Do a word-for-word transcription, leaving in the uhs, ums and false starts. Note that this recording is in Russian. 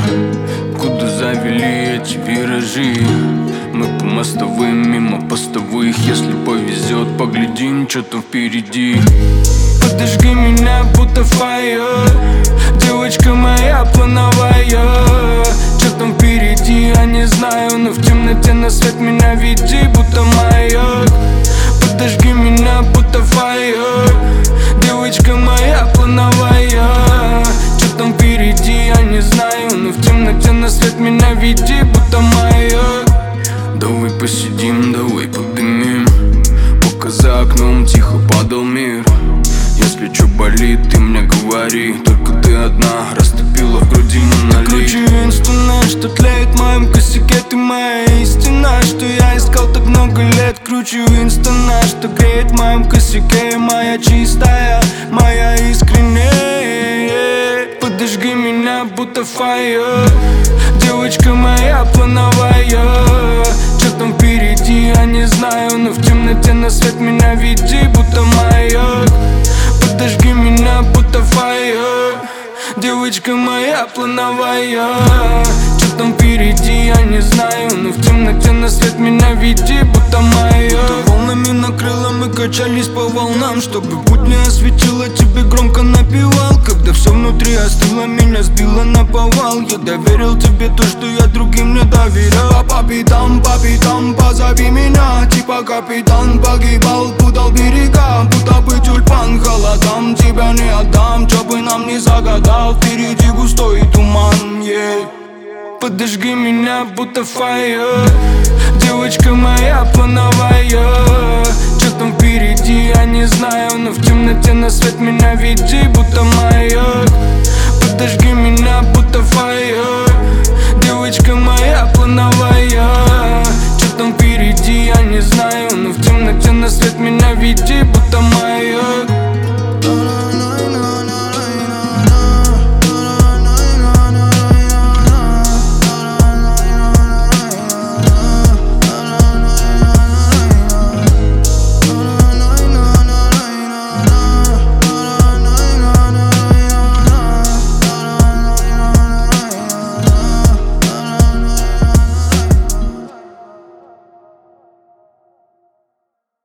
Куда завели эти виражи? Мы по мостовым, мимо постовых. Если повезет, поглядим, что там впереди. Подожги меня, будто фаер, девочка моя плановая. Что там впереди, я не знаю, но в темноте на свет меня веди, будто маяк. Подожги меня, будто фаер, девочка моя плановая. Что там впереди, я не знаю, но в темноте на свет меня веди, будто маяк. Давай посидим, давай подымим, пока за окном тихо падал мир. Если чё болит, ты мне говори, только ты одна растопила в груди монолит. Ты круче Винстона, что тлеет в моем косяке. Ты моя истина, что я искал так много лет. Круче Винстона, что греет в моем косяке. Моя чистая, моя искренняя. Подожги меня, будто фаер, девочка моя плановая. Что там впереди, я не знаю, но в темноте на свет меня веди, будто маяк. Подожги меня, будто фаер, девочка моя плановая. Что там впереди, я не знаю, но в темноте на свет меня веди, будто маяк. Волнами накрыло, мы качались по волнам, чтобы путь не осветила, тебе громко напевал. Когда все внутри остыло, меня сбило на повал. Я доверил тебе то, что я другим не доверял. Папи там, папи там, позови меня. Типа капитан погибал, путал берега, будто бы тюльпан. Холодам тебя не отдам, чё бы нам не загадал. Впереди густой туман, yeah. Подожги меня, будто фаер, девочка моя плановая. Что там впереди, я не знаю, но в темноте на свет меня веди, будто маяк.